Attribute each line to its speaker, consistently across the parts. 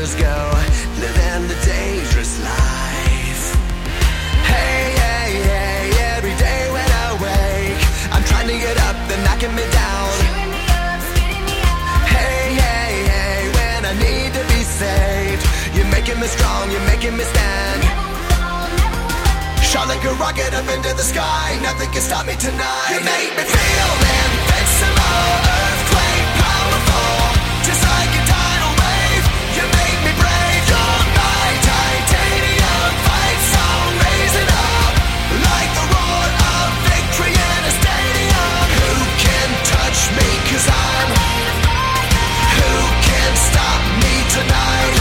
Speaker 1: hours go, living the dangerous life. Hey, hey, hey, every day when I wake, I'm trying to get up, they're knocking me down.
Speaker 2: Chewing me up, spitting me out.
Speaker 1: Hey, hey, hey, when I need to be saved, you're making me strong, you're making me stand.
Speaker 2: Never will fall, never will hurt.
Speaker 1: Shot like a rocket up into the sky, nothing can stop me tonight. You make me feel invincible, earthquake powerful, just like a tidal wave. You make me brave, you're my titanium fight song, raising up like the roar of victory in a stadium. Who can touch me, 'cause I'm who can stop me tonight?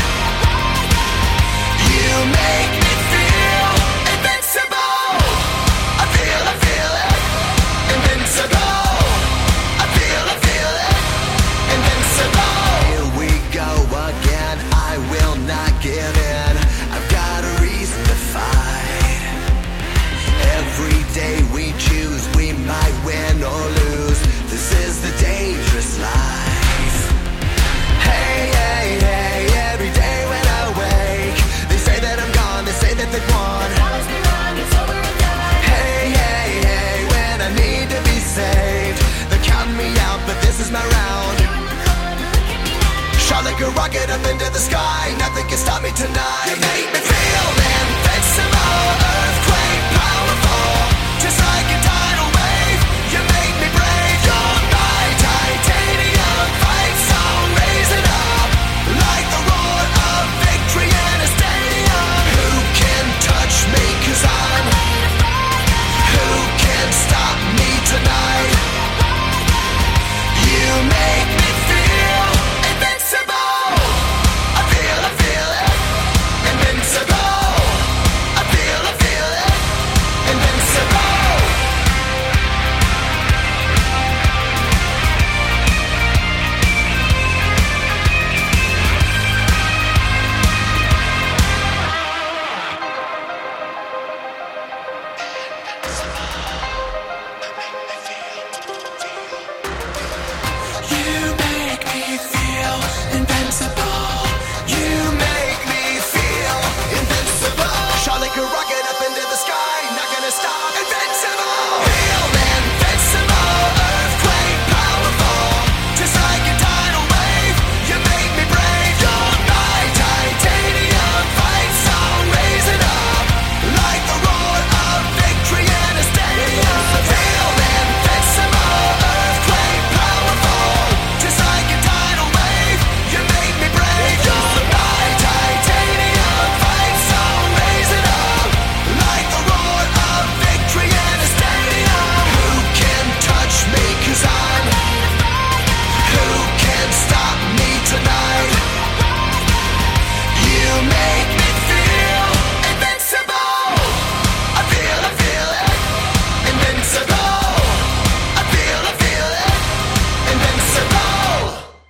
Speaker 1: You make me feel invincible. I feel it, invincible. I feel it, invincible. Here we go again, I will not give in. I've got a reason to fight. Every day we choose, we might win or lose. This is the dangerous life. Hey, hey, hey, every day when I wake, they say that I'm gone, they say that they've won.
Speaker 2: Promise me wrong, it's over and done.
Speaker 1: Hey, hey, hey, when I need to be saved, they're counting me out, but this is my round.
Speaker 2: You're in the corner, look at me now.
Speaker 1: Shot like a rocket up into the sky, nothing can stop me tonight. You make me feel